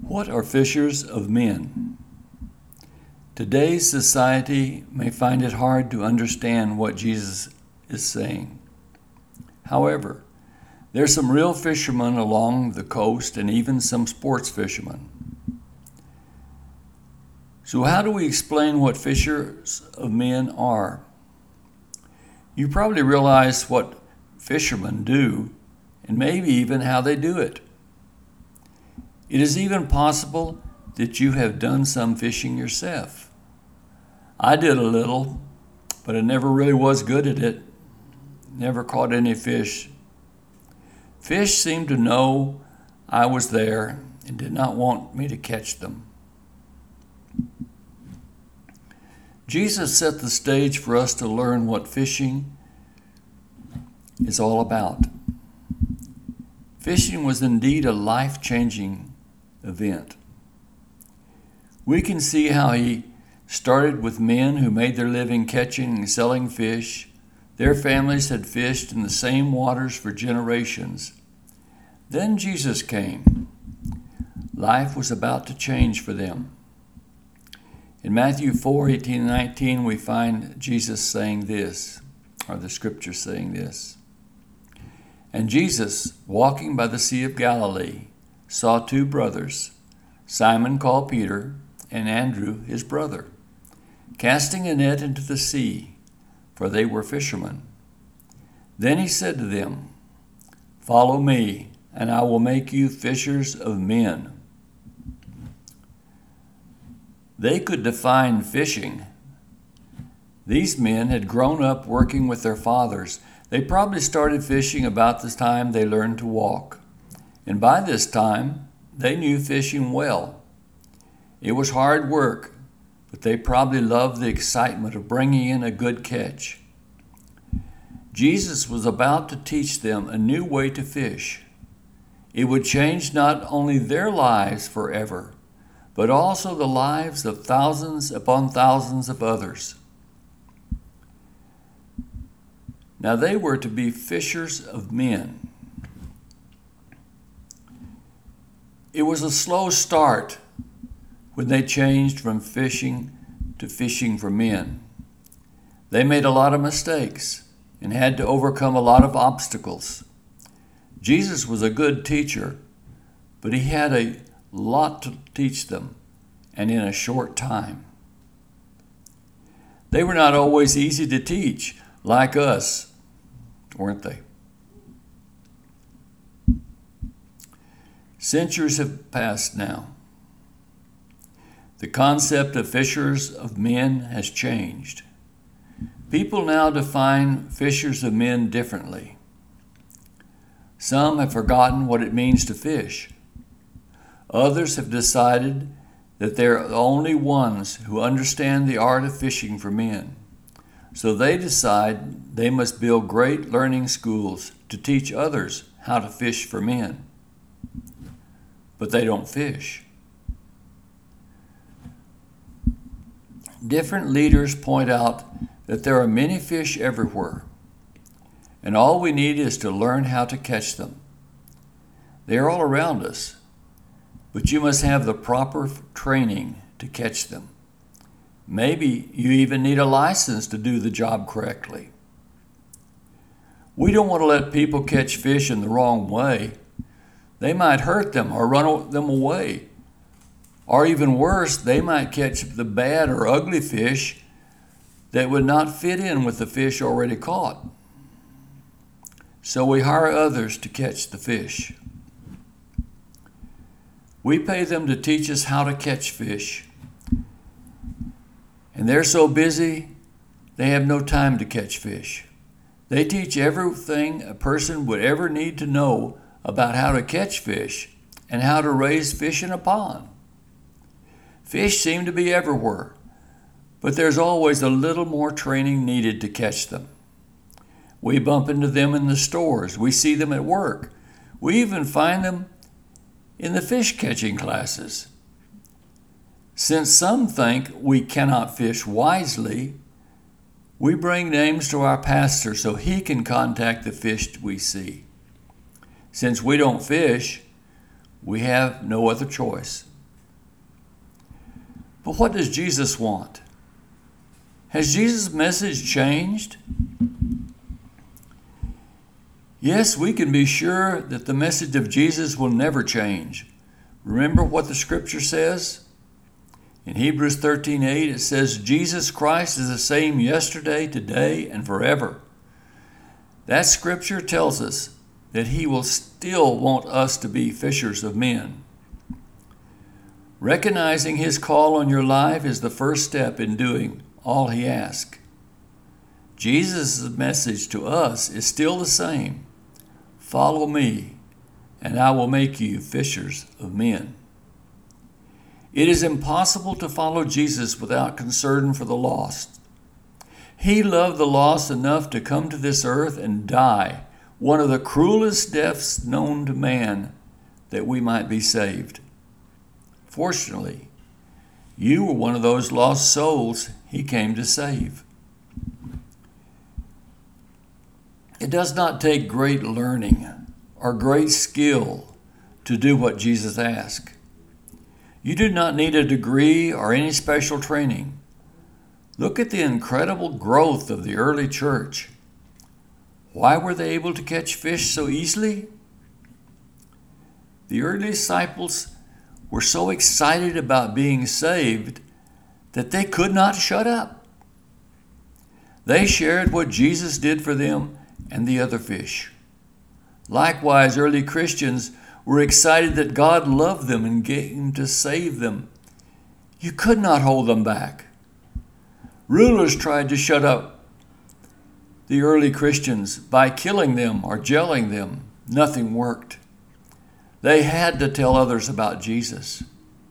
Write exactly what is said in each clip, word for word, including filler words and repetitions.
What are fishers of men? Today's society may find it hard to understand what Jesus is saying. However, there's some real fishermen along the coast and even some sports fishermen. So how do we explain what fishers of men are? You probably realize what fishermen do and maybe even how they do it. It is even possible that you have done some fishing yourself. I did a little, but I never really was good at it. Never caught any fish. Fish seemed to know I was there and did not want me to catch them. Jesus set the stage for us to learn what fishing is all about. Fishing was indeed a life-changing event. We can see how he started with men who made their living catching and selling fish. Their families had fished in the same waters for generations. Then Jesus came. Life was about to change for them. In Matthew four, eighteen and nineteen, we find Jesus saying this, or the scripture saying this. And Jesus, walking by the Sea of Galilee, saw two brothers, Simon called Peter, and Andrew his brother, casting a net into the sea, for they were fishermen. Then he said to them, "Follow me, and I will make you fishers of men." They could define fishing. These men had grown up working with their fathers. They probably started fishing about the time they learned to walk. And by this time, they knew fishing well. It was hard work, but they probably loved the excitement of bringing in a good catch. Jesus was about to teach them a new way to fish. It would change not only their lives forever, but also the lives of thousands upon thousands of others. Now they were to be fishers of men. It was a slow start when they changed from fishing to fishing for men. They made a lot of mistakes and had to overcome a lot of obstacles. Jesus was a good teacher, but he had a lot to teach them, and in a short time. They were not always easy to teach, like us, weren't they? Centuries have passed now. The concept of fishers of men has changed. People now define fishers of men differently. Some have forgotten what it means to fish. Others have decided that they're the only ones who understand the art of fishing for men. So they decide they must build great learning schools to teach others how to fish for men. But they don't fish. Different leaders point out that there are many fish everywhere, and all we need is to learn how to catch them. They are all around us, but you must have the proper training to catch them. Maybe you even need a license to do the job correctly. We don't want to let people catch fish in the wrong way. They might hurt them or run them away. Or even worse, they might catch the bad or ugly fish that would not fit in with the fish already caught. So we hire others to catch the fish. We pay them to teach us how to catch fish. And they're so busy, they have no time to catch fish. They teach everything a person would ever need to know about how to catch fish and how to raise fish in a pond. Fish seem to be everywhere, but there's always a little more training needed to catch them. We bump into them in the stores. We see them at work. We even find them in the fish catching classes. Since some think we cannot fish wisely, we bring names to our pastor so he can contact the fish we see. Since we don't fish, we have no other choice But what does Jesus want? Has Jesus' message changed? Yes, we can be sure that the message of Jesus will never change. Remember what the scripture says? In Hebrews thirteen eight, it says, Jesus Christ is the same yesterday, today, and forever. That scripture tells us that he will still want us to be fishers of men. Recognizing his call on your life is the first step in doing all he asks. Jesus' message to us is still the same. Follow me, and I will make you fishers of men. It is impossible to follow Jesus without concern for the lost. He loved the lost enough to come to this earth and die, one of the cruelest deaths known to man, that we might be saved. Fortunately, you were one of those lost souls he came to save. It does not take great learning or great skill to do what Jesus asked. You do not need a degree or any special training. Look at the incredible growth of the early church. Why were they able to catch fish so easily? The early disciples were so excited about being saved that they could not shut up. They shared what Jesus did for them and the other fish. Likewise, early Christians were excited that God loved them and came to save them. You could not hold them back. Rulers tried to shut up the early Christians by killing them or jailing them. Nothing worked. They had to tell others about Jesus.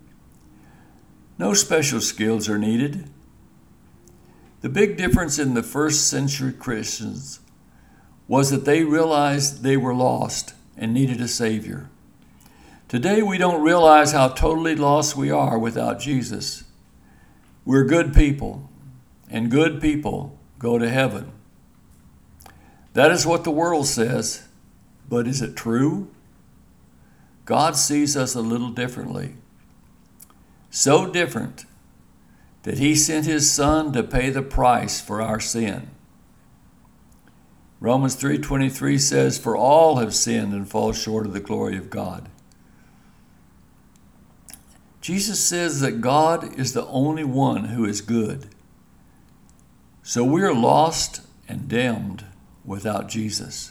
No special skills are needed. The big difference in the first century Christians was that they realized they were lost and needed a Savior. Today we don't realize how totally lost we are without Jesus. We're good people, and good people go to heaven. That is what the world says, but is it true? God sees us a little differently. So different that he sent his Son to pay the price for our sin. Romans three twenty-three says, "For all have sinned and fall short of the glory of God." Jesus says that God is the only one who is good. So we are lost and damned without Jesus.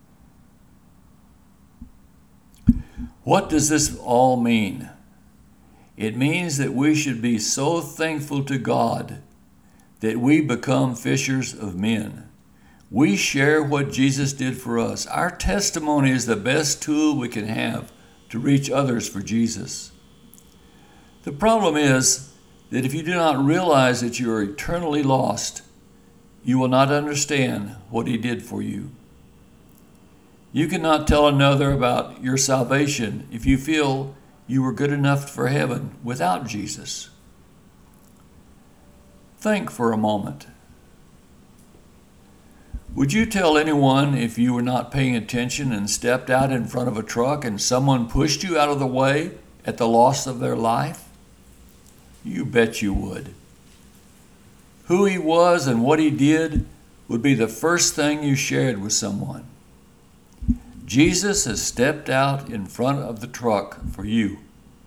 What does this all mean? It means that we should be so thankful to God that we become fishers of men. We share what Jesus did for us. Our testimony is the best tool we can have to reach others for Jesus. The problem is that if you do not realize that you are eternally lost, you will not understand what he did for you. You cannot tell another about your salvation if you feel you were good enough for heaven without Jesus. Think for a moment. Would you tell anyone if you were not paying attention and stepped out in front of a truck and someone pushed you out of the way at the loss of their life? You bet you would. Who he was and what he did would be the first thing you shared with someone. Jesus has stepped out in front of the truck for you.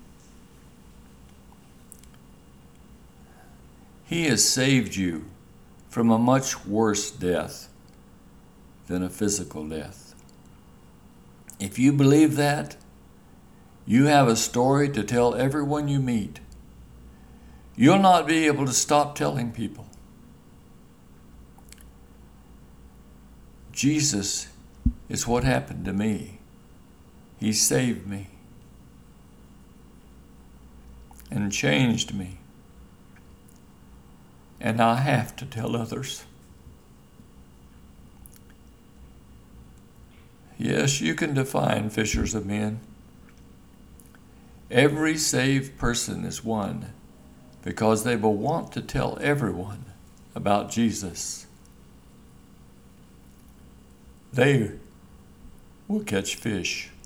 He has saved you from a much worse death than a physical death. If you believe that, you have a story to tell everyone you meet. You'll not be able to stop telling people. Jesus is what happened to me. He saved me and changed me. And I have to tell others. Yes, you can define fishers of men. Every saved person is one because they will want to tell everyone about Jesus. They will catch fish.